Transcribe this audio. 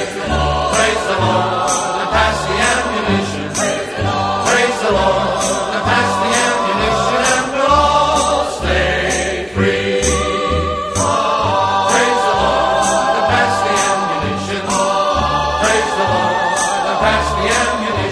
Praise the Lord, and pass the ammunition. Praise the Lord, and pass the ammunition, and we'll all stay free. Praise the Lord, and pass the ammunition. Praise the Lord, and pass the ammunition.